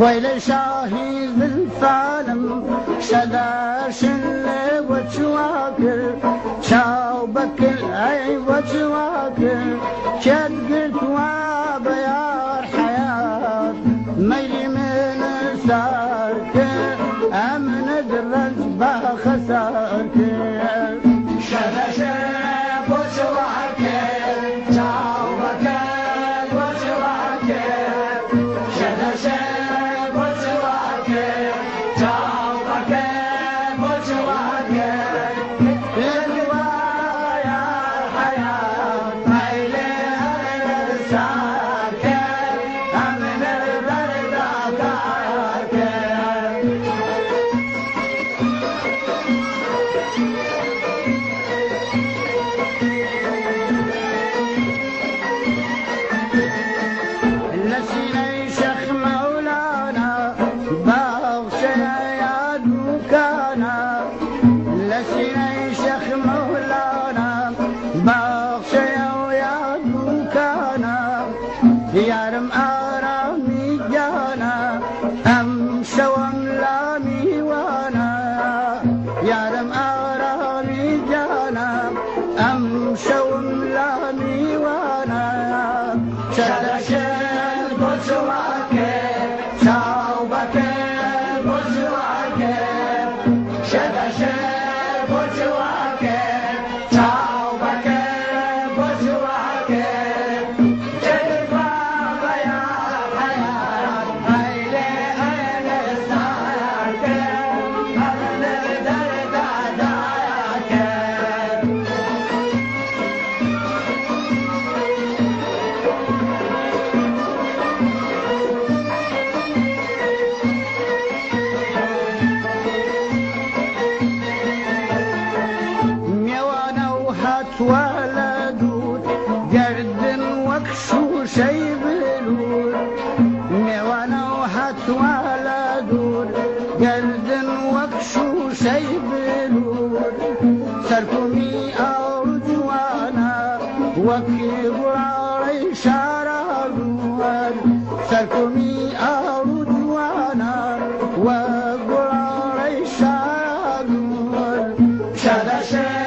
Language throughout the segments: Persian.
ويل شاهي بالفالم شداشن وجواكر شاوبك العي وجواكر شد قلت وبيار حياة ميلي من سارك أمن درج بخسارك شداشن وجواكر شاوبك وجواكر شداشن يارم آرامي جانا أمشى وملامي وانا يارم آرامي جانا أمشى وملامي وانا شدشن بوشواكي شاوبكي بوشواكي شدشن بوشواكي شاوبكي بوشواكي ولدود قرد وكشو شي بلود ميوانا وحت ولدود قرد وكشو شي بلود سركمي أو جوانا وكيب علي شارعون سركمي أو جوانا وكيب علي شارعون شدشن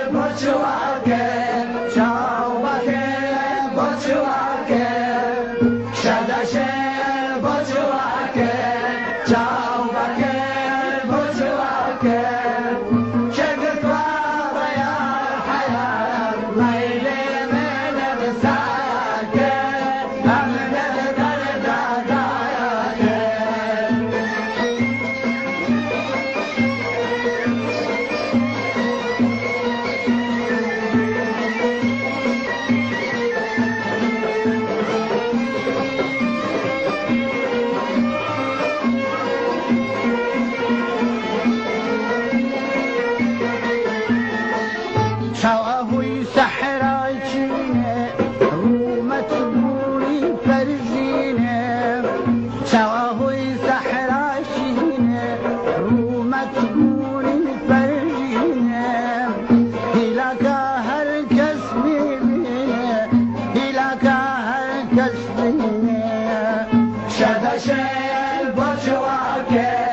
شاوهوي سحراجيني رومة بوري فرجيني شاوهوي سحراجيني رومة بوري فرجيني هلاك هالكسبي هلاك هالكسبي شدشن بوشواكي